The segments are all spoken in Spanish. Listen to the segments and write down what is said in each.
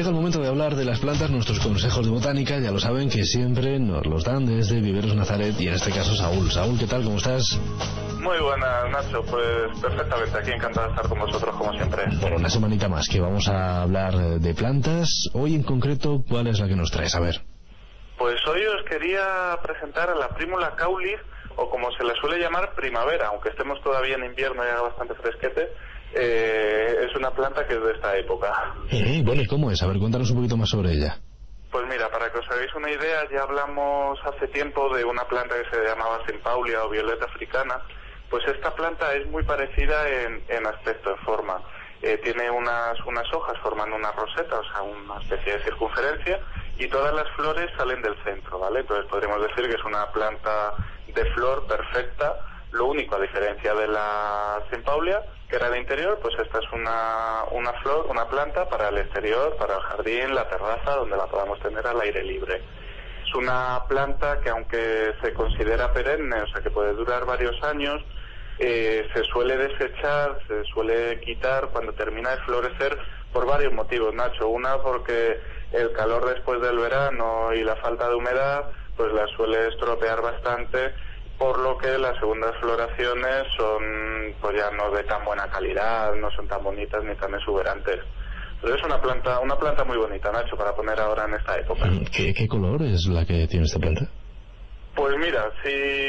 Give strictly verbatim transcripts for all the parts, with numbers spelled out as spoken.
Llega el momento de hablar de las plantas. Nuestros consejos de botánica, ya lo saben, que siempre nos los dan desde Viveros Nazaret, y en este caso Saúl. Saúl, ¿qué tal? ¿Cómo estás? Muy buenas, Nacho. Pues perfectamente, aquí encantado de estar con vosotros como siempre. Bueno, una semanita más que vamos a hablar de plantas. Hoy en concreto, ¿cuál es la que nos traes? A ver. Pues hoy os quería presentar a la Primula caulis, o como se le suele llamar, primavera, aunque estemos todavía en invierno y haga bastante fresquete. Eh, es una planta que es de esta época. Eh, bueno, ¿y cómo es? A ver, cuéntanos un poquito más sobre ella. Pues mira, para que os hagáis una idea, ya hablamos hace tiempo de una planta que se llamaba Sympaulia o violeta africana. Pues esta planta es muy parecida en, en aspecto, en forma. Eh, tiene unas, unas hojas formando una roseta, o sea, una especie de circunferencia, y todas las flores salen del centro, ¿vale? Entonces podríamos decir que es una planta de flor perfecta. Lo único, a diferencia de la Sympaulia, que era de interior, pues esta es una, una flor, una planta para el exterior, para el jardín, la terraza, donde la podamos tener al aire libre. Es una planta que, aunque se considera perenne, o sea que puede durar varios años, eh, se suele desechar, se suele quitar cuando termina de florecer por varios motivos, Nacho. Una, porque el calor después del verano y la falta de humedad pues la suele estropear bastante, por lo que las segundas floraciones son pues ya no de tan buena calidad, no son tan bonitas ni tan exuberantes. Pero es una planta, una planta muy bonita, Nacho, para poner ahora en esta época. ¿Qué, qué color es la que tiene esta planta? Pues mira, si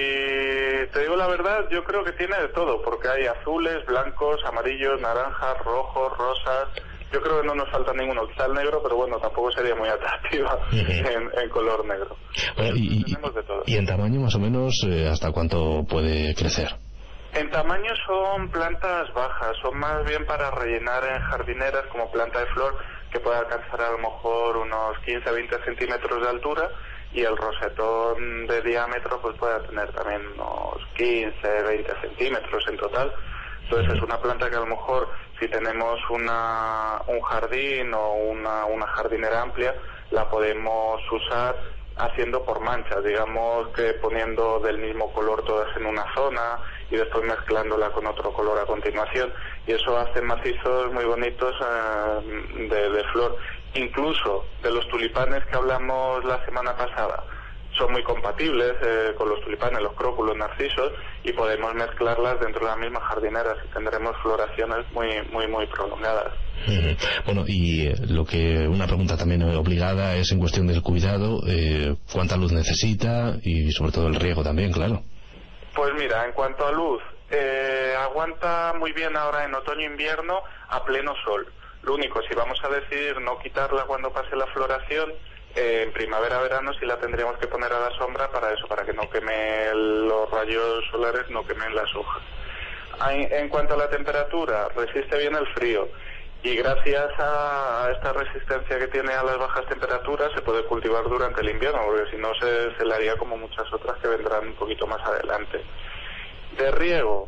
te digo la verdad, yo creo que tiene de todo, porque hay azules, blancos, amarillos, naranjas, rojos, rosas. Yo creo que no nos falta ninguno, quizá el negro, pero bueno, tampoco sería muy atractiva uh-huh. en, en color negro. Bueno, y, tenemos de todo. ¿Y en tamaño más o menos eh, hasta cuánto puede crecer? En tamaño son plantas bajas, son más bien para rellenar en jardineras como planta de flor, que puede alcanzar a lo mejor unos quince a veinte centímetros de altura, y el rosetón de diámetro pues puede tener también unos quince, veinte centímetros en total. Entonces es una planta que a lo mejor, si tenemos una, un jardín o una, una jardinera amplia, la podemos usar haciendo por manchas, digamos que poniendo del mismo color todas en una zona y después mezclándola con otro color a continuación, y eso hace macizos muy bonitos eh, de, de flor. Incluso de los tulipanes que hablamos la semana pasada, son muy compatibles eh, con los tulipanes, los cróculos, narcisos, y podemos mezclarlas dentro de la misma jardinera, y tendremos floraciones muy muy muy prolongadas. Mm. Bueno, y eh, lo que una pregunta también obligada es en cuestión del cuidado, eh, cuánta luz necesita y sobre todo el riego también, claro. Pues mira, en cuanto a luz, eh, aguanta muy bien ahora en otoño-invierno a pleno sol. Lo único, si vamos a decidir no quitarla cuando pase la floración, Eh, en primavera-verano sí la tendríamos que poner a la sombra para eso, para que no queme los rayos solares, no quemen las hojas. En, en cuanto a la temperatura, resiste bien el frío, y gracias a, a esta resistencia que tiene a las bajas temperaturas se puede cultivar durante el invierno, porque si no se, se le haría como muchas otras que vendrán un poquito más adelante. De riego,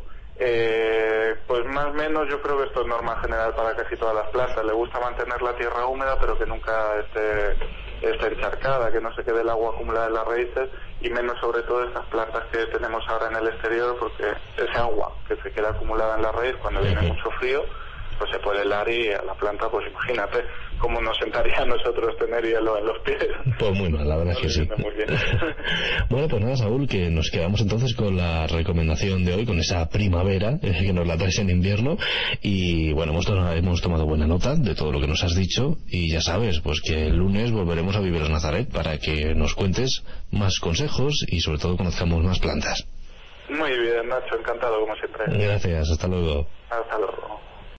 Eh, pues más o menos yo creo que esto es norma general para casi todas las plantas. Le gusta mantener la tierra húmeda, pero que nunca esté, esté encharcada, que no se quede el agua acumulada en las raíces, y menos sobre todo estas plantas que tenemos ahora en el exterior, porque ese agua que se queda acumulada en la raíz cuando viene mucho frío, pues se puede helar, y a la planta, pues imagínate cómo nos sentaría a nosotros tener hielo en los pies. Pues muy mal, la verdad es que sí. Muy bien. Bueno, pues nada, Saúl, que nos quedamos entonces con la recomendación de hoy, con esa primavera, eh, que nos la traes en invierno, y bueno, hemos, to- hemos tomado buena nota de todo lo que nos has dicho, y ya sabes, pues que el lunes volveremos a Viveros Nazaret para que nos cuentes más consejos y sobre todo conozcamos más plantas. Muy bien, Nacho, encantado como siempre. Gracias, hasta luego. Hasta luego.